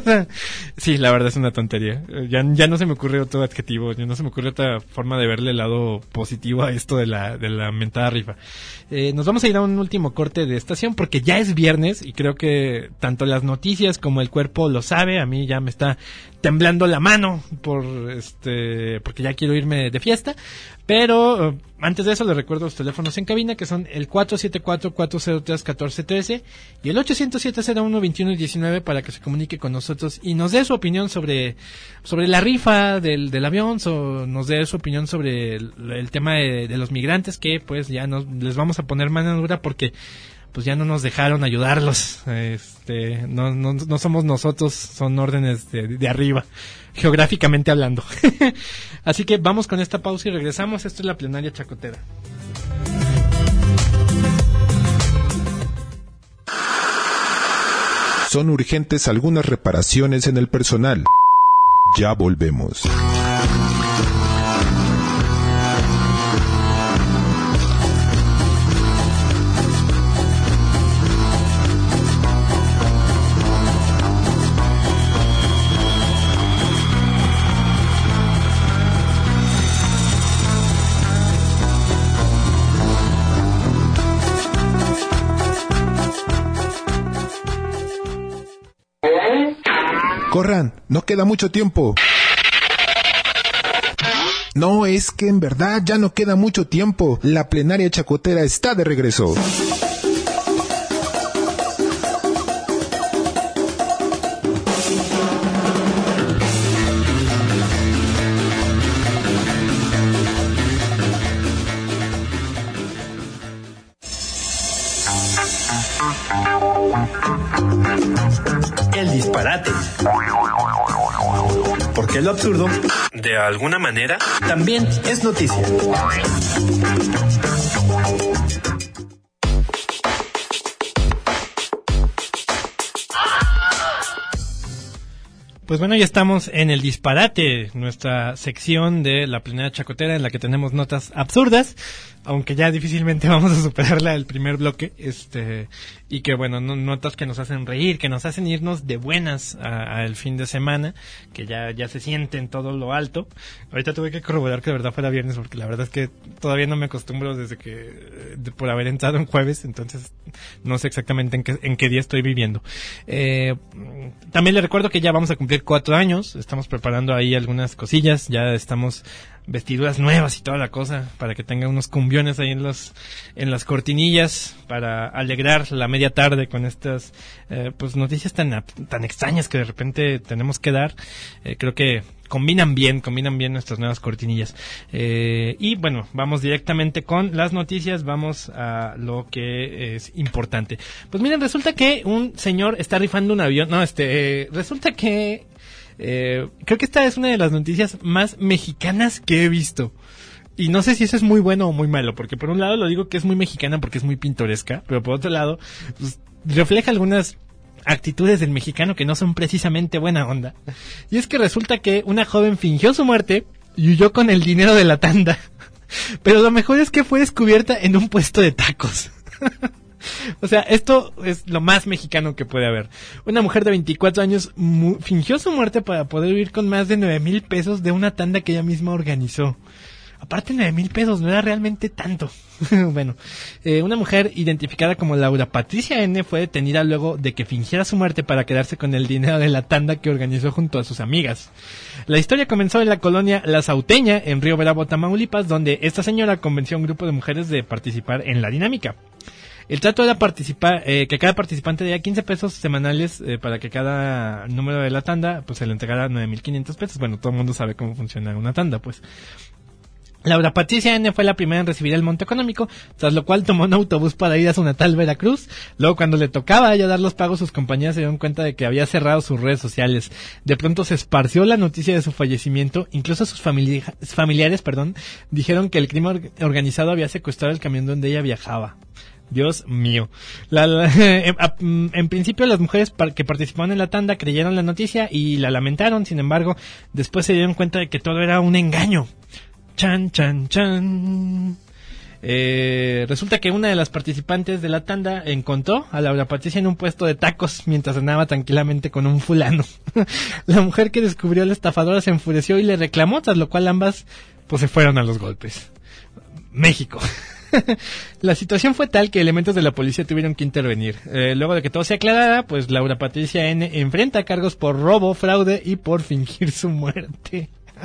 Sí, la verdad es una tontería. Ya, ya no se me ocurre otro adjetivo, ya no se me ocurre otra forma de verle el lado positivo a esto de la, de la mentada rifa. Eh, nos vamos a ir a un último corte de estación porque ya es viernes y creo que tanto las noticias como el cuerpo lo sabe. A mí ya me está temblando la mano por este porque ya quiero irme de fiesta, pero uh, antes de eso les recuerdo los teléfonos en cabina que son el cuatro siete cuatro, cuatro cero tres, uno cuatro uno tres y el ocho cero siete, cero uno, dos uno uno nueve para que se comunique con nosotros y nos dé su opinión sobre sobre la rifa del, del avión, o nos dé su opinión sobre el, el tema de, de los migrantes, que pues ya nos, les vamos a poner mano dura porque pues ya no nos dejaron ayudarlos, este, no, no, no somos nosotros, son órdenes de, de arriba, geográficamente hablando. Así que vamos con esta pausa y regresamos. Esto es la Plenaria Chacotera. Son urgentes algunas reparaciones en el personal. Ya volvemos. Corran, no queda mucho tiempo. No, es que en verdad ya no queda mucho tiempo. La Plenaria Chacotera está de regreso. disparate. Porque lo absurdo, De alguna manera, también es noticia. Pues bueno, ya estamos en el disparate, nuestra sección de la plenaria chacotera en la que tenemos notas absurdas, aunque ya difícilmente vamos a superarla el primer bloque, este, y que bueno, no, notas que nos hacen reír, que nos hacen irnos de buenas al fin de semana, que ya, ya se siente en todo lo alto. Ahorita tuve que corroborar que de verdad fuera viernes, porque la verdad es que todavía no me acostumbro desde que, de, por haber entrado en jueves, entonces no sé exactamente en qué, en qué día estoy viviendo. Eh, también le recuerdo que ya vamos a cumplir cuatro años, estamos preparando ahí algunas cosillas, ya estamos vestiduras nuevas y toda la cosa, para que tenga unos cumbiones ahí en los en las cortinillas, para alegrar la media tarde con estas eh, pues noticias tan tan extrañas que de repente tenemos que dar. Eh, creo que combinan bien, combinan bien nuestras nuevas cortinillas. Eh, y bueno, vamos directamente con las noticias, vamos a lo que es importante. Pues miren, resulta que un señor está rifando un avión, no, este, eh, resulta que Eh, creo que esta es una de las noticias más mexicanas que he visto. Y no sé si eso es muy bueno o muy malo, porque por un lado lo digo que es muy mexicana porque es muy pintoresca, pero por otro lado pues, refleja algunas actitudes del mexicano que no son precisamente buena onda. Y es que resulta que una joven fingió su muerte y huyó con el dinero de la tanda. Pero lo mejor es que fue descubierta en un puesto de tacos. O sea, esto es lo más mexicano que puede haber. Una mujer de veinticuatro años mu- fingió su muerte para poder huir con más de nueve mil pesos de una tanda que ella misma organizó. Aparte, nueve mil pesos no era realmente tanto. Bueno, eh, una mujer identificada como Laura Patricia N fue detenida luego de que fingiera su muerte para quedarse con el dinero de la tanda que organizó junto a sus amigas. La historia comenzó en la colonia La Sauteña, en Río Bravo, Tamaulipas, donde esta señora convenció a un grupo de mujeres de participar en la dinámica. El trato era participar, eh, que cada participante diera quince pesos semanales eh, para que cada número de la tanda pues se le entregara nueve mil quinientos pesos. Bueno, todo el mundo sabe cómo funciona una tanda, pues. Laura Patricia N fue la primera en recibir el monto económico, tras lo cual tomó un autobús para ir a su natal Veracruz. Luego, cuando le tocaba ya dar los pagos, sus compañeras se dieron cuenta de que había cerrado sus redes sociales. De pronto se esparció la noticia de su fallecimiento, incluso sus famili- familiares, perdón, dijeron que el crimen organizado había secuestrado el camión donde ella viajaba. Dios mío. La, la, en, en principio las mujeres par, que participaron en la tanda creyeron la noticia y la lamentaron, sin embargo, después se dieron cuenta de que todo era un engaño. Chan, chan, chan. Eh, resulta que una de las participantes de la tanda encontró a Laura Patricia en un puesto de tacos mientras cenaba tranquilamente con un fulano. La mujer que descubrió a la estafadora se enfureció y le reclamó, tras lo cual ambas pues se fueron a los golpes. México. La situación fue tal que elementos de la policía tuvieron que intervenir. Eh, luego de que todo se aclarara, pues Laura Patricia N enfrenta cargos por robo, fraude y por fingir su muerte.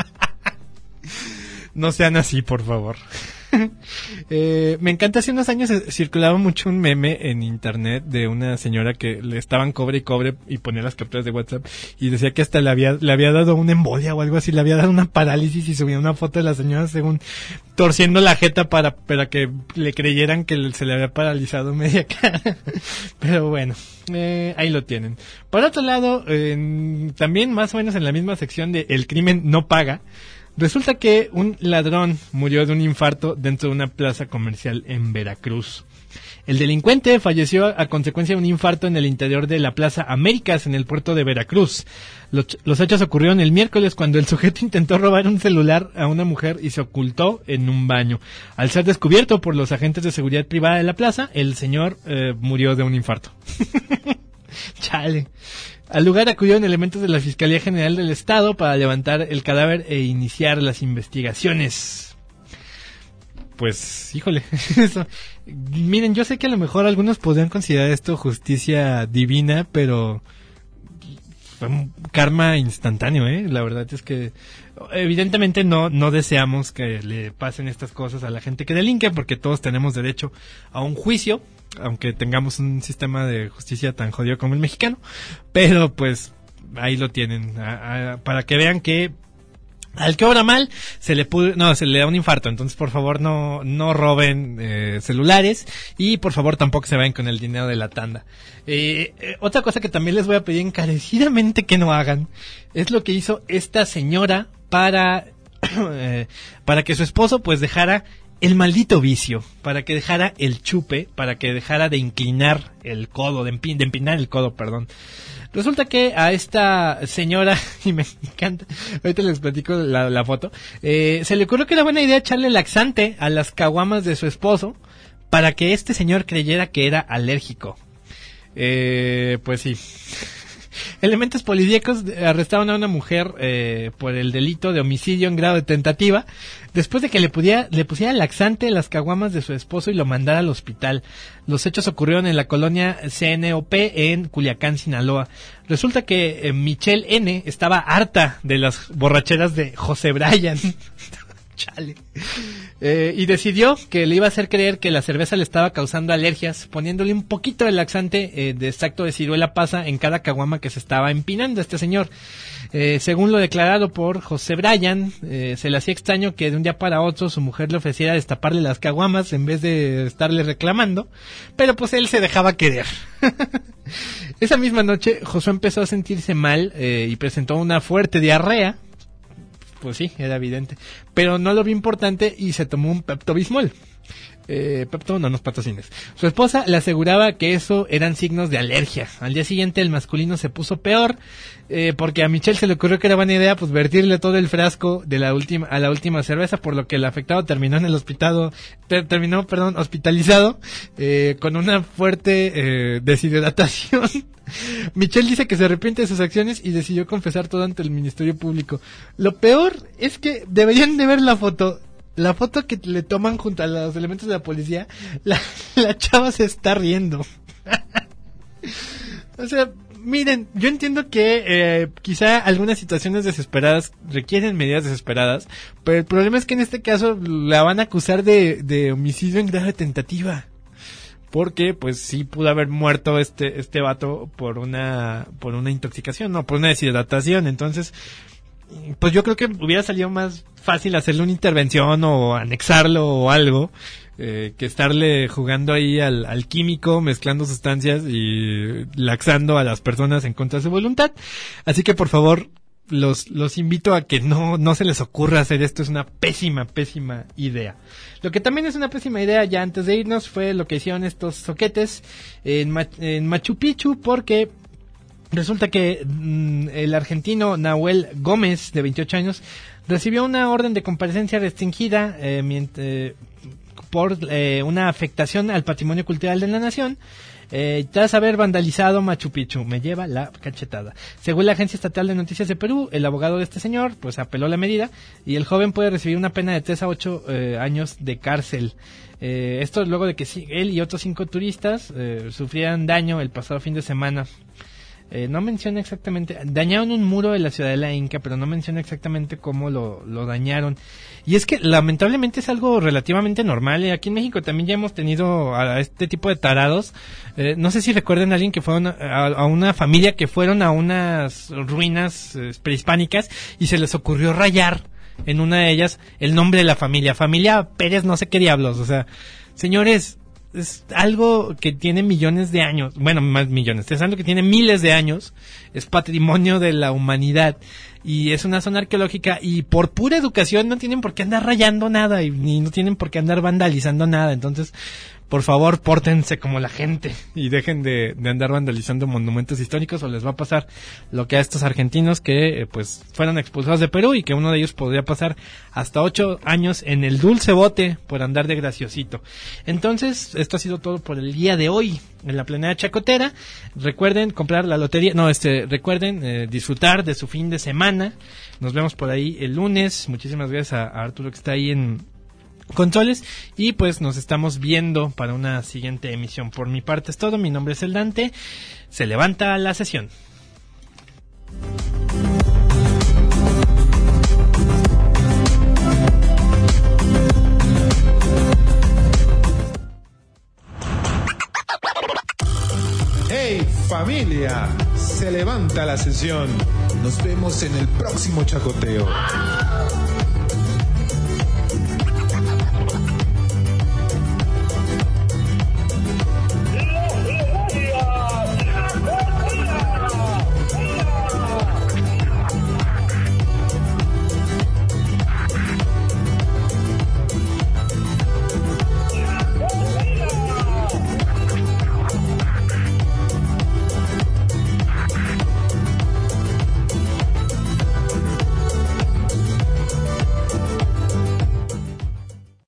No sean así, por favor. eh, me encanta, hace unos años circulaba mucho un meme en internet de una señora que le estaban cobre y cobre y ponía las capturas de WhatsApp y decía que hasta le había, le había dado una embolia o algo así, le había dado una parálisis y subía una foto de la señora según torciendo la jeta para, para que le creyeran que se le había paralizado media cara. Pero bueno, eh, ahí lo tienen. Por otro lado, eh, también más o menos en la misma sección de El crimen no paga, resulta que un ladrón murió de un infarto dentro de una plaza comercial en Veracruz. El delincuente falleció a consecuencia de un infarto en el interior de la Plaza Américas en el puerto de Veracruz. Los, los hechos ocurrieron el miércoles cuando el sujeto intentó robar un celular a una mujer y se ocultó en un baño. Al ser descubierto por los agentes de seguridad privada de la plaza, el señor eh, murió de un infarto. Chale. Al lugar acudieron elementos de la Fiscalía General del Estado para levantar el cadáver e iniciar las investigaciones. Pues, híjole, eso. Miren, yo sé que a lo mejor algunos podrían considerar esto justicia divina, pero fue un karma instantáneo, ¿eh? La verdad es que evidentemente no no deseamos que le pasen estas cosas a la gente que delinque, porque todos tenemos derecho a un juicio, aunque tengamos un sistema de justicia tan jodido como el mexicano, pero pues ahí lo tienen, a, a, para que vean que Al que obra mal, se le pude, no, se le da un infarto. Entonces, por favor, no, no roben eh, celulares. Y por favor, tampoco se vayan con el dinero de la tanda. Eh, eh, otra cosa que también les voy a pedir encarecidamente que no hagan, es lo que hizo esta señora para, eh, para que su esposo pues dejara el maldito vicio, para que dejara el chupe, para que dejara de inclinar el codo, de, empin- de empinar el codo, perdón. Resulta que a esta señora, y me encanta, ahorita les platico la, la foto, eh, se le ocurrió que era buena idea echarle laxante a las caguamas de su esposo para que este señor creyera que era alérgico. Eh, pues sí. Elementos policíacos arrestaron a una mujer eh, por el delito de homicidio en grado de tentativa después de que le, pudiera, le pusiera laxante en las caguamas de su esposo y lo mandara al hospital. Los hechos ocurrieron en la colonia C N O P en Culiacán, Sinaloa. Resulta que eh, Michelle N. estaba harta de las borracheras de José Brian. Chale. Eh, y decidió que le iba a hacer creer que la cerveza le estaba causando alergias, poniéndole un poquito de laxante eh, de extracto de ciruela pasa en cada caguama que se estaba empinando este señor. Eh, según lo declarado por José Brian, eh, se le hacía extraño que de un día para otro su mujer le ofreciera destaparle las caguamas en vez de estarle reclamando, pero pues él se dejaba querer. Esa misma noche, Josué empezó a sentirse mal eh, y presentó una fuerte diarrea. Pues sí, era evidente. Pero no lo vio importante y se tomó un Pepto-Bismol. Eh, Pepto, no nos patrocines. Su esposa le aseguraba que eso eran signos de alergia. Al día siguiente el masculino se puso peor, eh, porque a Michelle se le ocurrió que era buena idea pues vertirle todo el frasco de la última a la última cerveza, por lo que el afectado terminó en el hospital, ter, terminó, perdón, hospitalizado eh, con una fuerte eh, deshidratación. Michelle dice que se arrepiente de sus acciones y decidió confesar todo ante el Ministerio Público. Lo peor es que deberían de ver la foto. La foto que le toman junto a los elementos de la policía, la, la chava se está riendo. O sea, miren, yo entiendo que eh, quizá algunas situaciones desesperadas requieren medidas desesperadas, pero el problema es que en este caso la van a acusar de, de homicidio en grado de tentativa. Porque, pues, sí pudo haber muerto este, este vato por una, por una intoxicación, no, por una deshidratación. Entonces, pues yo creo que hubiera salido más fácil hacerle una intervención o anexarlo o algo, eh, que estarle jugando ahí al, al químico, mezclando sustancias y laxando a las personas en contra de su voluntad. Así que, por favor, los, los invito a que no, no se les ocurra hacer esto. Es una pésima, pésima idea. Lo que también es una pésima idea, ya antes de irnos, fue lo que hicieron estos soquetes en, Ma- en Machu Picchu, porque resulta que mmm, el argentino Nahuel Gómez, de veintiocho años, recibió una orden de comparecencia restringida eh, mientras, eh, por eh, una afectación al patrimonio cultural de la nación, eh, tras haber vandalizado Machu Picchu. Me lleva la cachetada. Según la Agencia Estatal de Noticias de Perú, el abogado de este señor pues apeló la medida y el joven puede recibir una pena de tres a ocho eh, años de cárcel. Eh, esto luego de que sí, él y otros cinco turistas eh, sufrieran daño el pasado fin de semana. Eh, no menciona exactamente, dañaron un muro de la Ciudadela Inca, pero no menciona exactamente cómo lo, lo dañaron. Y es que lamentablemente es algo relativamente normal. Eh. Aquí en México también ya hemos tenido a este tipo de tarados. Eh, no sé si recuerdan a alguien que fueron a, a una familia que fueron a unas ruinas eh, prehispánicas y se les ocurrió rayar en una de ellas el nombre de la familia. Familia Pérez no sé qué diablos. O sea, señores, es algo que tiene millones de años, bueno, más millones, es algo que tiene miles de años, es patrimonio de la humanidad y es una zona arqueológica y por pura educación no tienen por qué andar rayando nada y ni no tienen por qué andar vandalizando nada. Entonces, por favor, pórtense como la gente y dejen de, de andar vandalizando monumentos históricos o les va a pasar lo que a estos argentinos que eh, pues fueron expulsados de Perú y que uno de ellos podría pasar hasta ocho años en el dulce bote por andar de graciosito. Entonces, esto ha sido todo por el día de hoy en la Plenaria Chacotera. Recuerden comprar la lotería, no, este, recuerden eh, disfrutar de su fin de semana. Nos vemos por ahí el lunes. Muchísimas gracias a, a Arturo que está ahí en controles y pues nos estamos viendo para una siguiente emisión. Por mi parte es todo. Mi nombre es El Dante. Se levanta la sesión. Hey, familia, se levanta la sesión. Nos vemos en el próximo chacoteo.